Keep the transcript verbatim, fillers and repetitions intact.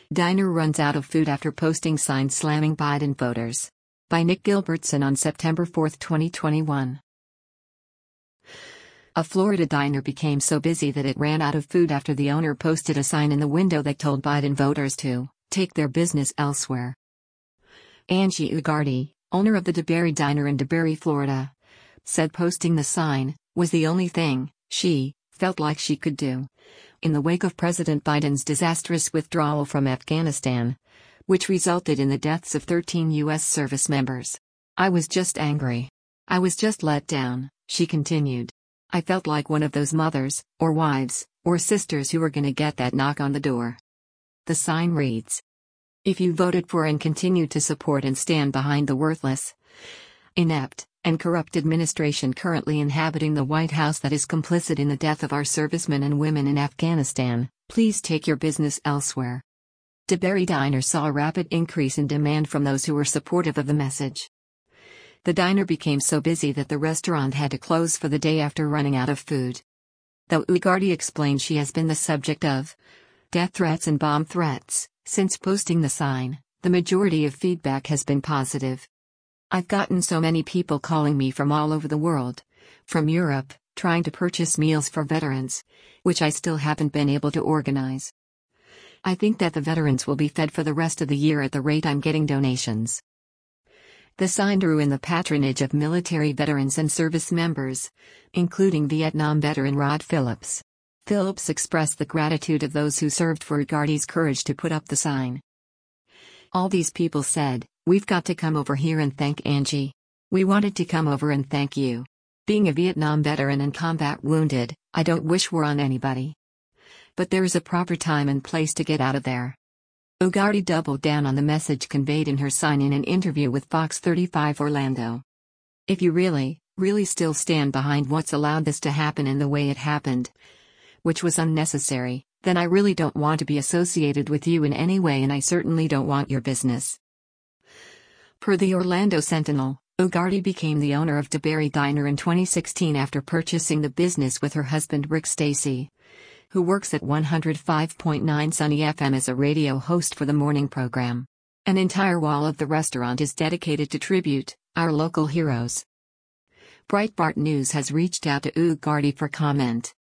Diner runs out of food after posting sign slamming Biden voters. By Nick Gilbertson on September fourth, twenty twenty-one. A Florida diner became so busy that it ran out of food after the owner posted a sign in the window that told Biden voters to take their business elsewhere. Angie Ugarte, owner of the DeBerry Diner in DeBerry, Florida, said posting the sign was the only thing she felt like she could do in the wake of President Biden's disastrous withdrawal from Afghanistan, which resulted in the deaths of thirteen U S service members. "I was just angry. I was just let down," she continued. "I felt like one of those mothers, or wives, or sisters who were gonna get that knock on the door." The sign reads, "If you voted for and continue to support and stand behind the worthless, inept, and corrupt administration currently inhabiting the White House that is complicit in the death of our servicemen and women in Afghanistan, please take your business elsewhere." DeBerry Diner saw a rapid increase in demand from those who were supportive of the message. The diner became so busy that the restaurant had to close for the day after running out of food. Though Ugarte explained she has been the subject of death threats and bomb threats since posting the sign, the majority of feedback has been positive. "I've gotten so many people calling me from all over the world, from Europe, trying to purchase meals for veterans, which I still haven't been able to organize. I think that the veterans will be fed for the rest of the year at the rate I'm getting donations." The sign drew in the patronage of military veterans and service members, including Vietnam veteran Rod Phillips. Phillips expressed the gratitude of those who served for Ugarte's courage to put up the sign. "All these people said, 'We've got to come over here and thank Angie. We wanted to come over and thank you. Being a Vietnam veteran and combat wounded, I don't wish war on anybody. But there is a proper time and place to get out of there.'" Ugarte doubled down on the message conveyed in her sign in an interview with Fox thirty-five Orlando. "If you really, really still stand behind what's allowed this to happen in the way it happened, which was unnecessary, then I really don't want to be associated with you in any way, and I certainly don't want your business." Per the Orlando Sentinel, Ugarte became the owner of DeBerry Diner in twenty sixteen after purchasing the business with her husband Rick Stacy, who works at one oh five point nine Sunny F M as a radio host for the morning program. An entire wall of the restaurant is dedicated to tribute, our local heroes. Breitbart News has reached out to Ugarte for comment.